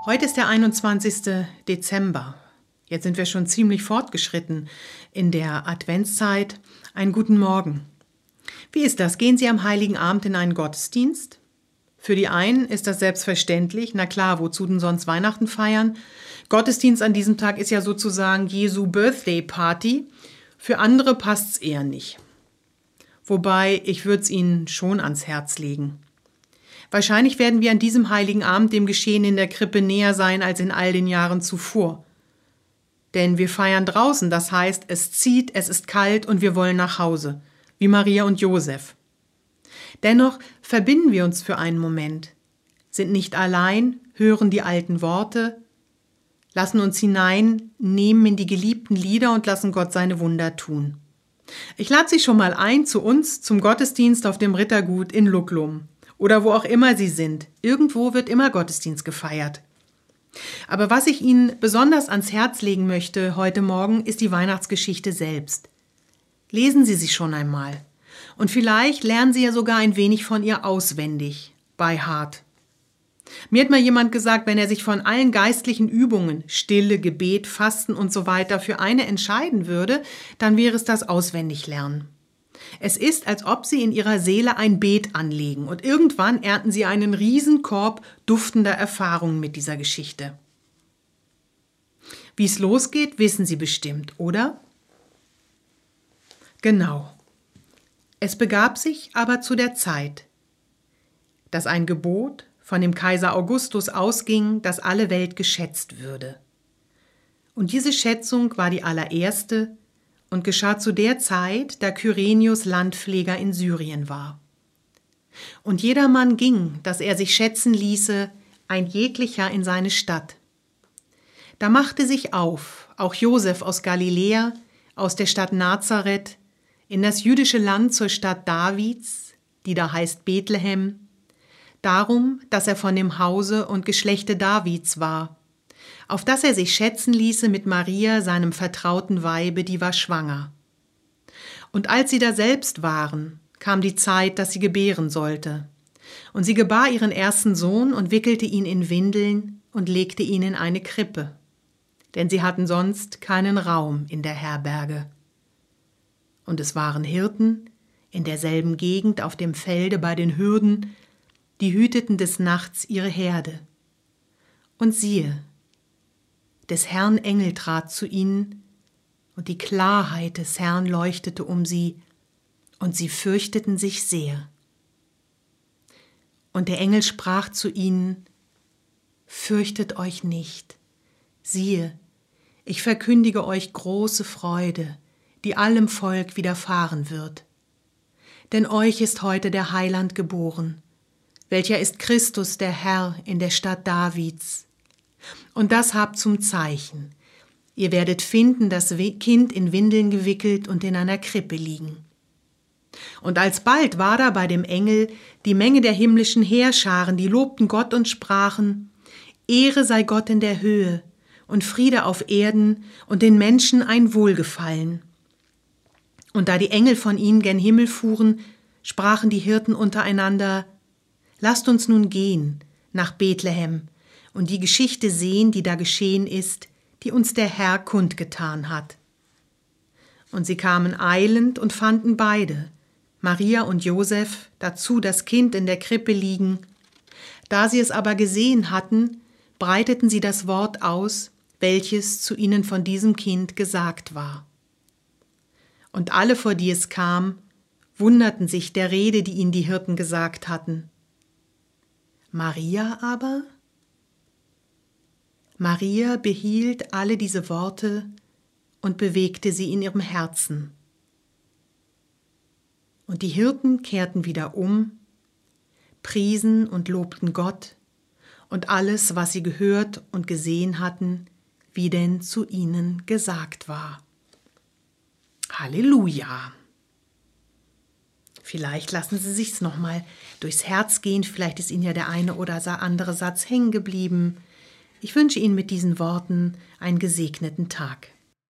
Heute ist der 21. Dezember. Jetzt sind wir schon ziemlich fortgeschritten in der Adventszeit. Einen guten Morgen. Wie ist das? Gehen Sie am Heiligen Abend in einen Gottesdienst? Für die einen ist das selbstverständlich. Na klar, wozu denn sonst Weihnachten feiern? Gottesdienst an diesem Tag ist ja sozusagen Jesu Birthday Party. Für andere passt's eher nicht. Wobei, ich würde es Ihnen schon ans Herz legen. Wahrscheinlich werden wir an diesem Heiligen Abend dem Geschehen in der Krippe näher sein als in all den Jahren zuvor. Denn wir feiern draußen, das heißt, es zieht, es ist kalt und wir wollen nach Hause, wie Maria und Josef. Dennoch verbinden wir uns für einen Moment, sind nicht allein, hören die alten Worte, lassen uns hineinnehmen in die geliebten Lieder und lassen Gott seine Wunder tun. Ich lade Sie schon mal ein zu uns zum Gottesdienst auf dem Rittergut in Lucklum. Oder wo auch immer Sie sind. Irgendwo wird immer Gottesdienst gefeiert. Aber was ich Ihnen besonders ans Herz legen möchte heute Morgen, ist die Weihnachtsgeschichte selbst. Lesen Sie sie schon einmal. Und vielleicht lernen Sie ja sogar ein wenig von ihr auswendig, by heart. Mir hat mal jemand gesagt, wenn er sich von allen geistlichen Übungen, Stille, Gebet, Fasten und so weiter für eine entscheiden würde, dann wäre es das Auswendiglernen. Es ist, als ob Sie in Ihrer Seele ein Beet anlegen und irgendwann ernten Sie einen Riesenkorb duftender Erfahrungen mit dieser Geschichte. Wie es losgeht, wissen Sie bestimmt, oder? Genau. Es begab sich aber zu der Zeit, dass ein Gebot von dem Kaiser Augustus ausging, dass alle Welt geschätzt würde. Und diese Schätzung war die allererste und geschah zu der Zeit, da Kyrenius Landpfleger in Syrien war. Und jedermann ging, dass er sich schätzen ließe, ein jeglicher in seine Stadt. Da machte sich auf, auch Josef aus Galiläa, aus der Stadt Nazareth, in das jüdische Land zur Stadt Davids, die da heißt Bethlehem, darum, dass er von dem Hause und Geschlechte Davids war, auf dass er sich schätzen ließe mit Maria, seinem vertrauten Weibe, die war schwanger. Und als sie daselbst waren, kam die Zeit, dass sie gebären sollte. Und sie gebar ihren ersten Sohn und wickelte ihn in Windeln und legte ihn in eine Krippe, denn sie hatten sonst keinen Raum in der Herberge. Und es waren Hirten in derselben Gegend auf dem Felde bei den Hürden, die hüteten des Nachts ihre Herde. Und siehe, des Herrn Engel trat zu ihnen, und die Klarheit des Herrn leuchtete um sie, und sie fürchteten sich sehr. Und der Engel sprach zu ihnen: Fürchtet euch nicht, siehe, ich verkündige euch große Freude, die allem Volk widerfahren wird. Denn euch ist heute der Heiland geboren, welcher ist Christus der Herr in der Stadt Davids. Und das habt zum Zeichen: Ihr werdet finden das Kind in Windeln gewickelt und in einer Krippe liegen. Und alsbald war da bei dem Engel die Menge der himmlischen Heerscharen, die lobten Gott und sprachen: Ehre sei Gott in der Höhe und Friede auf Erden und den Menschen ein Wohlgefallen. Und da die Engel von ihnen gen Himmel fuhren, sprachen die Hirten untereinander: Lasst uns nun gehen nach Bethlehem und die Geschichte sehen, die da geschehen ist, die uns der Herr kundgetan hat. Und sie kamen eilend und fanden beide, Maria und Josef, dazu das Kind in der Krippe liegen. Da sie es aber gesehen hatten, breiteten sie das Wort aus, welches zu ihnen von diesem Kind gesagt war. Und alle, vor die es kam, wunderten sich der Rede, die ihnen die Hirten gesagt hatten. Maria behielt alle diese Worte und bewegte sie in ihrem Herzen. Und die Hirten kehrten wieder um, priesen und lobten Gott und alles, was sie gehört und gesehen hatten, wie denn zu ihnen gesagt war. Halleluja! Vielleicht lassen Sie sich's nochmal durchs Herz gehen, vielleicht ist Ihnen ja der eine oder andere Satz hängen geblieben. Ich wünsche Ihnen mit diesen Worten einen gesegneten Tag.